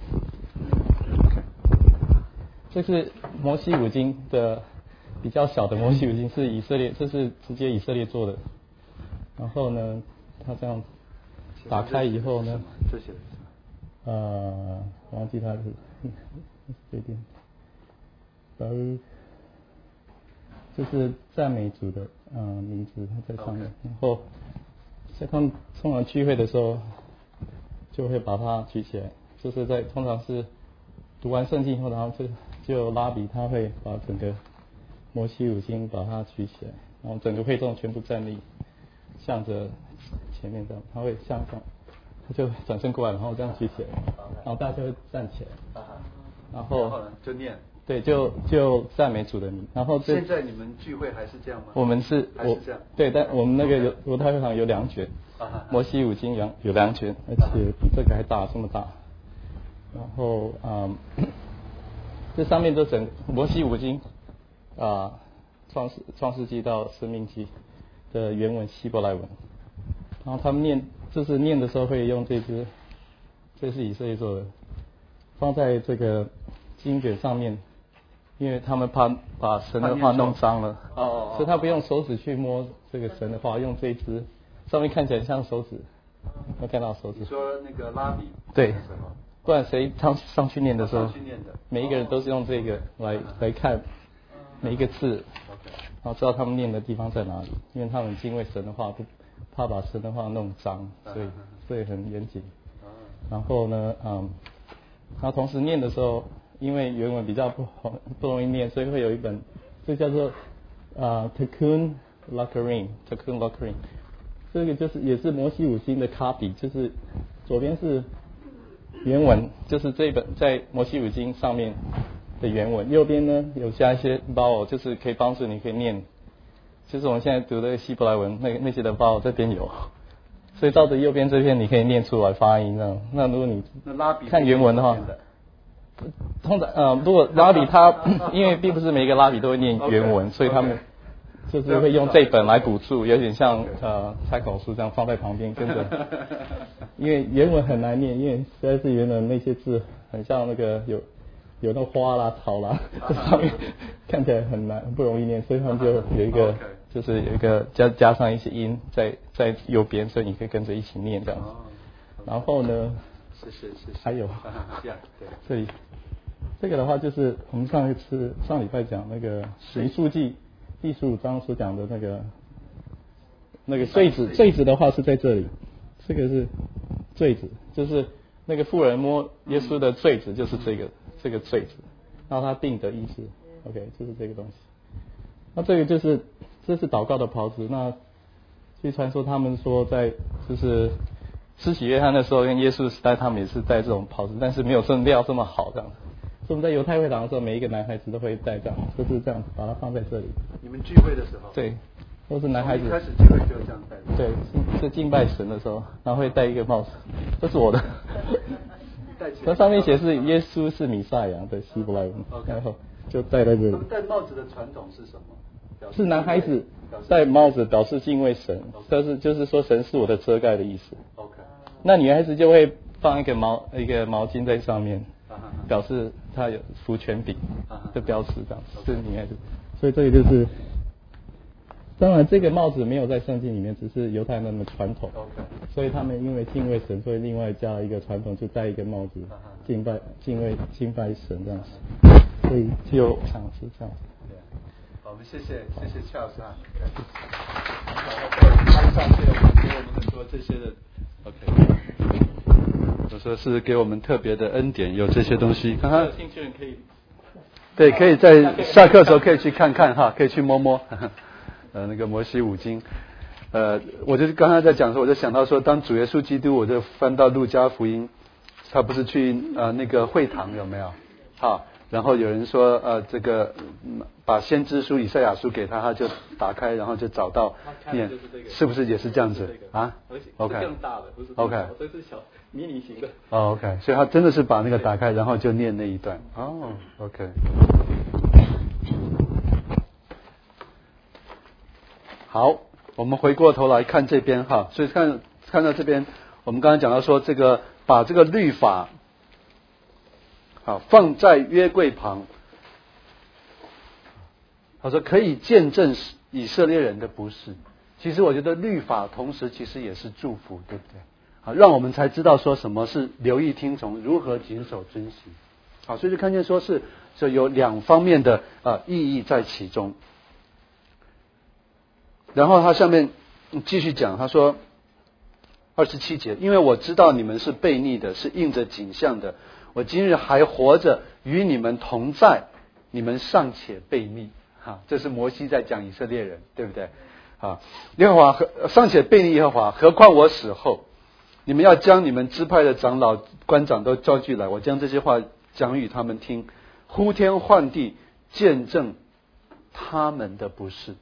这是摩西五经的比较小的摩西五经，是以色列，这是直接以色列做的。 然后呢，他这样打开以后呢， 这写的是什么？ 忘记他是这边，就是赞美主的名字在上面。然后在他们通常聚会的时候，就会把它举起来，就是通常是读完圣经以后，然后就拉比他会把整个摩西五经把它举起来，然后整个会众全部站立，向着前面这样，他会向上，他就转身过来，然后这样举起来，然后大家就会站起来，然后就念。 对，就赞美主的名。然后现在你们聚会还是这样吗？ 我们是还是这样。 对，但我们那个犹太会堂有2卷，摩西五经有2卷，而且比这个还大，这么大。然后这上面都摩西五经创世纪到生命记的原文希伯来文。然后他们念的时候会用这是以色列做的，放在这个经卷上面。因为他们怕把神的话弄脏了，所以他不用手指去摸这个神的话，用这一支上面看起来像手指，有看到手指。 你说那个拉比？ 对，不然谁上去念的时候，每一个人都是用这个来看每一个字，然后知道他们念的地方在哪里，因为他们敬畏神的话，不怕把神的话弄脏，所以很严谨。然后呢，然后同时念的时候。因为原文比较不容易念，所以会有一本，这叫做Tikkun Lakarim， 这个也是摩西五经的 copy， 就是左边是原文，就是这一本在摩西五经上面的原文，右边呢有加一些 vowel， 就是可以帮助你可以念，就是我们现在读的希伯来文那些的 vowel 这边有，所以照着右边这边你可以念出来发音这样。那如果你看原文的话。通常如果拉比他因为并不是每一个拉比都会念原文，所以他们就是会用这本来补助，有点像参考书这样放在旁边跟着。因为原文很难念，因为实在是原文那些字很像那个有那花啦草啦，这上面看起来很难不容易念，所以他们就有一个就是有一个加上一些音在右边，所以你可以跟着一起念这样子。然后呢？ 是， 还有这里这个的话就是我们上礼拜讲那个民数记第15章所讲的那个坠子的话是在这里，这个是坠子，就是那个妇人摸耶稣的坠子，就是这个坠子，然后他定的意思 ，OK， 就是这个东西。那这个这是祷告的袍子。那据传说他们说就是施洗约翰的时候跟耶稣时代，他们也是戴这种袍子，但是没有料这么好这样。所以我们在犹太会堂的时候，每一个男孩子都会戴这样，就是这样把它放在这里。 你们聚会的时候？对， 都是男孩子。 一开始聚会就这样戴。 对，是敬拜神的时候，然后会戴一个帽子，这是我的。那上面写是耶稣是弥赛亚的希伯来文，然后就戴在这里。他们戴帽子的传统是什么？ 是男孩子戴帽子表示敬畏神，就是说神是我的遮盖的意思。那女孩子就会放一个毛巾在上面，表示她有服权柄的标志，这样是女孩子。所以这个就是，当然这个帽子没有在圣经里面，只是犹太人的传统。所以他们因为敬畏神，所以另外加了一个传统，就戴一个帽子敬拜神这样子。所以就想是这样子。 好，我们谢谢邱老师啊。班上给我们很多这些的 OK。我说是给我们特别的恩典，有这些东西。看看有兴趣人可以，对，可以在下课的时候可以去看看哈，可以去摸摸。那个摩西五经，我就刚才在讲的时候，我就想到说，当主耶稣基督，我就翻到路加福音，他不是去那个会堂有没有？好，然后有人说这个把先知书以赛亚书给他，他就打开，然后就找到念，是不是也是这样子啊 ？OK， 更大的不是 OK， 这是小迷你型的。哦 OK， 所以他真的是把那个打开，然后就念那一段。哦 OK。好，我们回过头来看这边哈，所以看到这边，我们刚才讲到说，这个把这个律法，好放在约柜旁，他说可以见证以色列人的不是。 其实我觉得律法同时其实也是祝福，对不对？好，让我们才知道说什么是留意听从，如何谨守遵行。好，所以就看见说是有两方面的意义在其中。然后他下面继续讲，他说27节，因为我知道你们是悖逆的，是应着景象的，我今日还活着与你们同在，你们尚且悖逆。这是摩西在讲以色列人，对不对？耶和华尚且悖逆耶和华，何况我死后，你们要将你们支派的长老官长都招聚来，我将这些话讲与他们听，呼天唤地，见证他们的不是。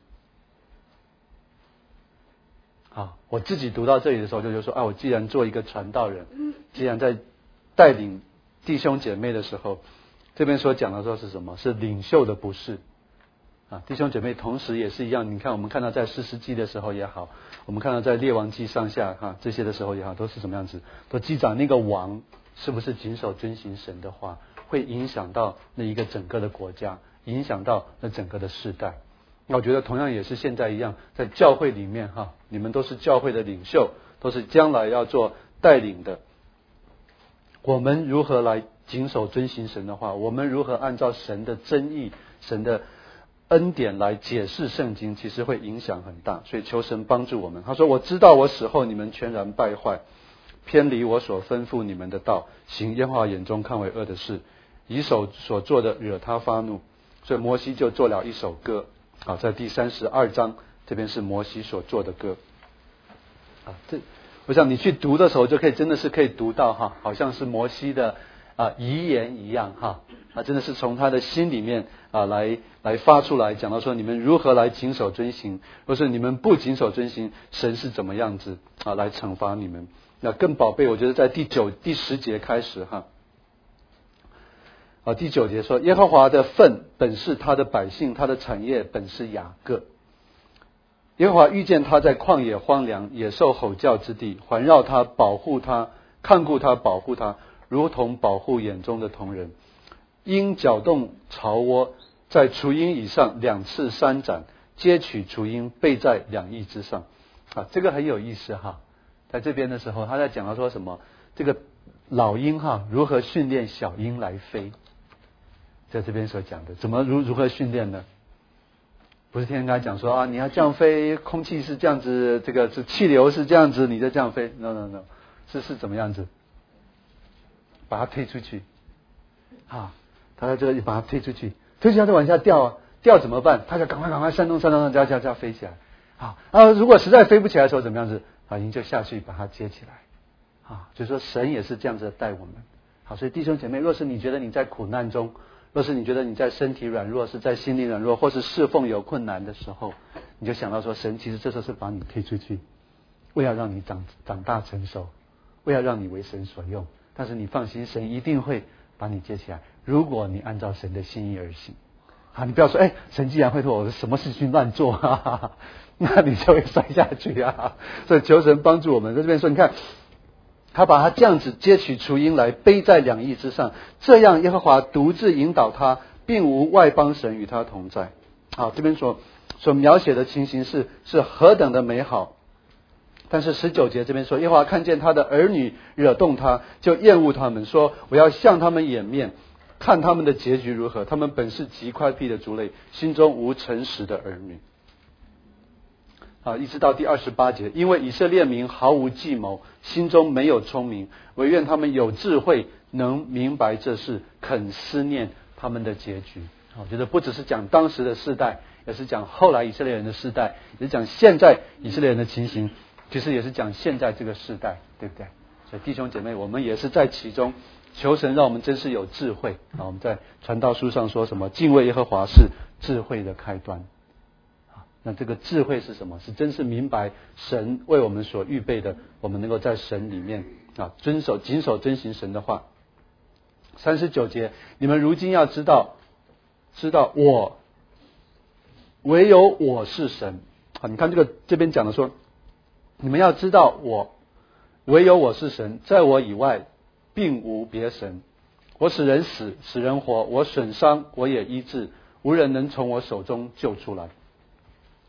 我自己读到这里的时候就说我既然做一个传道人，既然在带领弟兄姐妹的时候，这边所讲的说是什么？是领袖的不是。弟兄姐妹同时也是一样，你看我们看到在士师记的时候也好，我们看到在列王记上下这些的时候也好，都是什么样子？都记载那个王是不是谨守遵行神的话，会影响到那一个整个的国家，影响到那整个的世代。那我觉得同样也是现在一样，在教会里面你们都是教会的领袖，都是将来要做带领的。我们如何来谨守遵行神的话？我们如何按照神的真意、神的恩典来解释圣经，其实会影响很大。所以求神帮助我们。他说：我知道我死后你们全然败坏，偏离我所吩咐你们的道，行耶和华眼中看为恶的事，以手所做的惹他发怒。所以摩西就做了一首歌。在第32章这边是摩西所做的歌。我想你去读的时候就可以真的是可以读到好像是摩西的遗言一样真的是从他的心里面来发出来，讲到说你们如何来谨守遵行，若是你们不谨守遵行，神是怎么样子来惩罚你们。那更宝贝，我觉得在第10节开始第9节说，耶和华的份本是他的百姓，他的产业本是雅各。耶和华遇见他在旷野荒凉野兽吼叫之地，环绕他，保护他，看顾他，保护他，如同保护眼中的瞳人。鹰搅动巢窝，在雏鹰以上2次3展，接取雏鹰，背在2翼之上。这个很有意思在这边的时候他在讲到说什么，这个老鹰如何训练小鹰来飞，在这边所讲的怎么如何训练呢？不是天天跟他讲说你要这样飞，空气是这样子，这个是气流是这样子，你就这样飞。 No， 是怎么样子？把它推出去他在这里把它推出去，推出去它就往下掉掉怎么办？他就赶快扇动叫飞起来如果实在飞不起来的时候怎么样子？鹰就下去把它接起来就是说神也是这样子带我们。所以弟兄姐妹，若是你觉得你在苦难中，若是你觉得你在身体软弱，是在心理软弱，或是侍奉有困难的时候，你就想到说神其实这时候是把你推出去，为了让你长大成熟，为了让你为神所用。但是你放心，神一定会把你接起来，如果你按照神的心意而行。你不要说神既然会说我什么事情乱做那你就会摔下去所以求神帮助我们。在这边说，你看他把他这样子接取雏鹰来，背在2翼之上，这样耶和华独自引导他，并无外邦神与他同在。这边所描写的情形是何等的美好。但是19节这边说，耶和华看见他的儿女惹动他，就厌恶他们，说我要向他们掩面，看他们的结局如何。他们本是极乖僻的族类，心中无诚实的儿女。一直到第28节，因为以色列民毫无计谋，心中没有聪明，惟愿他们有智慧，能明白这事，肯思念他们的结局。我觉得不只是讲当时的世代，也是讲后来以色列人的世代，也是讲现在以色列人的情形，其实也是讲现在这个世代，对不对？所以弟兄姐妹，我们也是在其中，求神让我们真是有智慧。我们在传道书上说什么？敬畏耶和华是智慧的开端。那这个智慧是什么？是真是明白神为我们所预备的，我们能够在神里面谨守遵行神的话。39节，你们如今要知道我唯有我是神。你看这边讲的说，你们要知道我唯有我是神，在我以外并无别神。我使人死，使人活，我损伤，我也医治，无人能从我手中救出来。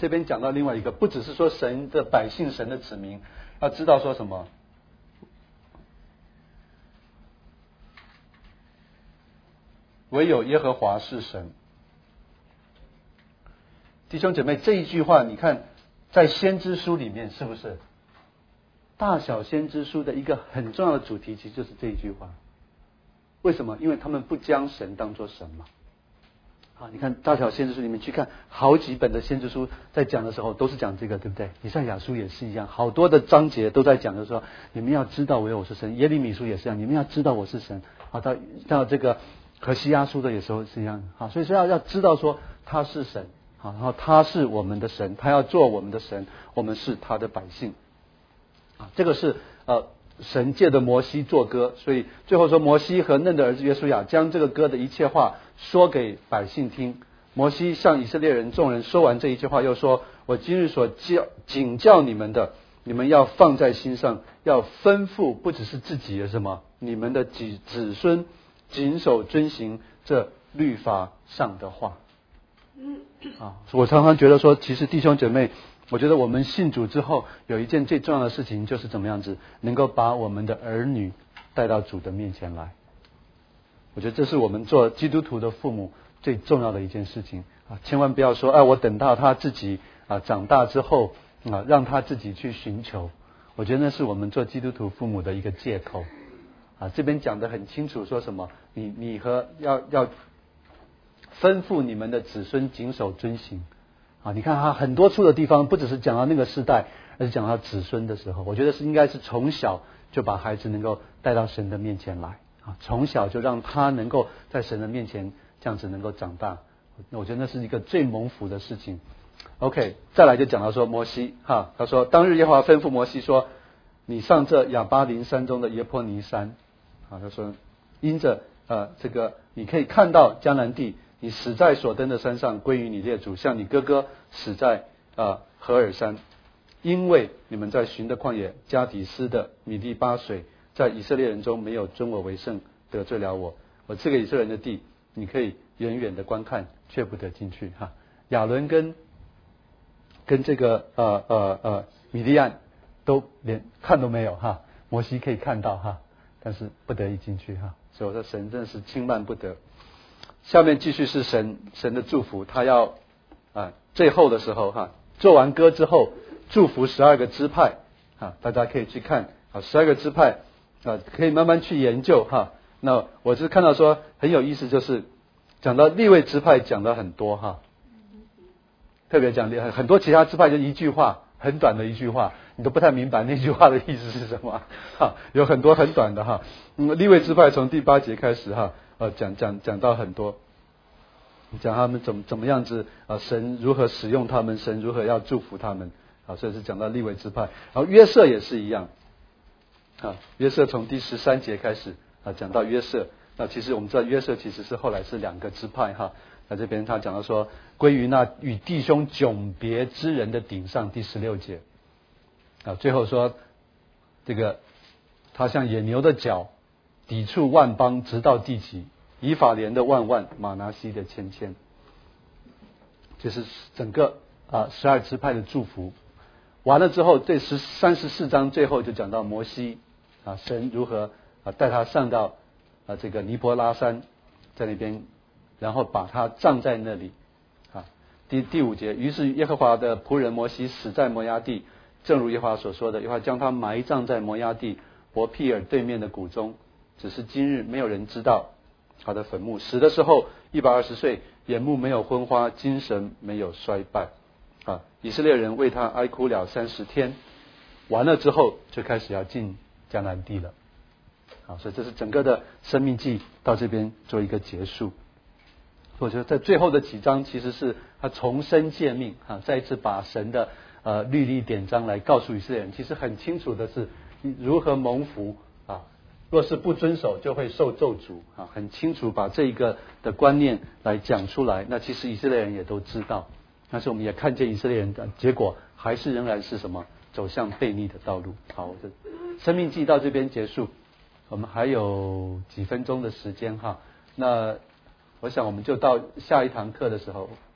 这边讲到另外一个，不只是说神的百姓、神的子民要知道说什么，唯有耶和华是神。弟兄姐妹，这一句话你看在先知书里面是不是大小先知书的一个很重要的主题，其实就是这一句话。为什么？因为他们不将神当作神嘛。好，你看大小先知书里面去看，好几本的先知书在讲的时候都是讲这个，对不对？以赛亚书也是一样，好多的章节都在讲的说，你们要知道唯有我是神。耶利米书也是一样，你们要知道我是神。好，到这个何西阿书的也是一样。好，所以说要知道说他是神，好，然后他是我们的神，他要做我们的神，我们是他的百姓。啊，这个是神借的摩西作歌，所以最后说摩西和嫩的儿子约书亚将这个歌的一切话说给百姓听。摩西向以色列人众人说完这一句话，又说：我今日所警教你们的，你们要放在心上，要吩咐不只是自己的什么，你们的子孙谨守遵行这律法上的话。啊，我常常觉得说，其实弟兄姐妹，我觉得我们信主之后，有一件最重要的事情，就是怎么样子能够把我们的儿女带到主的面前来。我觉得这是我们做基督徒的父母最重要的一件事情啊！千万不要说，我等到他自己长大之后让他自己去寻求。我觉得那是我们做基督徒父母的一个借口啊！这边讲得很清楚，说什么？你和要吩咐你们的子孙谨守遵行。啊，你看他很多处的地方，不只是讲到那个世代，而是讲到子孙的时候，我觉得应该是从小就把孩子能够带到神的面前来啊，从小就让他能够在神的面前这样子能够长大。我觉得那是一个最蒙福的事情。OK， 再来就讲到说摩西他说当日耶和华吩咐摩西说，你上这亚巴琳山中的耶波尼山他说因着这个你可以看到迦南地。你死在所登的山上，归于你列祖，像你哥哥死在何尔山，因为你们在寻的旷野加底斯的米利巴水，在以色列人中没有尊我为圣，得罪了我。我赐给以色列人的地，你可以远远的观看，却不得进去亚伦跟这个米利暗都连看都没有摩西可以看到但是不得已进去所以我说神真的是轻慢不得。下面继续是神的祝福，他要最后的时候做完歌之后祝福12个支派大家可以去看12个支派可以慢慢去研究那我是看到说很有意思，就是讲到利未支派讲的很多特别讲很多其他支派就一句话，很短的一句话，你都不太明白那句话的意思是什么有很多很短的利未支派从第8节开始讲到很多，讲他们怎么样子神如何使用他们，神如何要祝福他们所以是讲到利未支派。然后约瑟也是一样约瑟从第13节开始讲到约瑟。那其实我们知道约瑟其实是后来是2个支派那这边他讲到说，归于那与弟兄迥别之人的顶上，第16节最后说这个他像野牛的角，抵触万邦直到地极，以法莲的万万，马拿西的千千。就是整个12支派的祝福完了之后，这34章最后就讲到摩西神如何带他上到这个尼伯拉山，在那边然后把他葬在那里第5节，于是耶和华的仆人摩西死在摩押地，正如耶和华所说的，耶和华将他埋葬在摩押地伯毗尔对面的谷中，只是今日没有人知道他的坟墓。死的时候120岁，眼目没有昏花，精神没有衰败以色列人为他哀哭了30天，完了之后就开始要进迦南地了所以这是整个的生命记到这边做一个结束。我觉得在最后的几章其实是他重申诫命再一次把神的律例典章来告诉以色列人，其实很清楚的是如何蒙福若是不遵守就会受咒诅很清楚把这一个的观念来讲出来。那其实以色列人也都知道，但是我们也看见以色列人的结果还是仍然是什么，走向悖逆的道路。好，我的生命记到这边结束，我们还有几分钟的时间那我想我们就到下一堂课的时候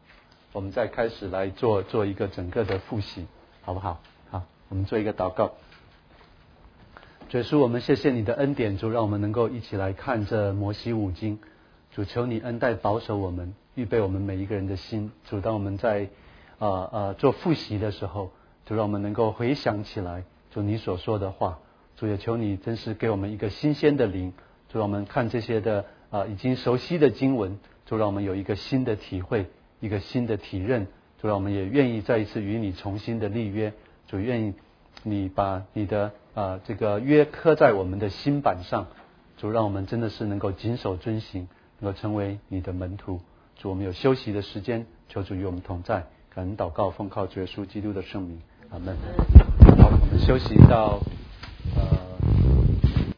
我们再开始来做一个整个的复习，好不好？好，我们做一个祷告。主耶稣，我们谢谢你的恩典，主让我们能够一起来看这摩西五经。主，求你恩待保守我们，预备我们每一个人的心。主，当我们在做复习的时候，主让我们能够回想起来，主你所说的话。主也求你真是给我们一个新鲜的灵，主让我们看这些的已经熟悉的经文，主让我们有一个新的体会，一个新的体认。主让我们也愿意再一次与你重新的立约。主愿意你把你的这个约刻在我们的心板上。主让我们真的是能够谨守遵行，能够成为你的门徒。主，我们有休息的时间，求主与我们同在。感恩祷告，奉靠主耶稣基督的圣名，阿门。好，我们休息到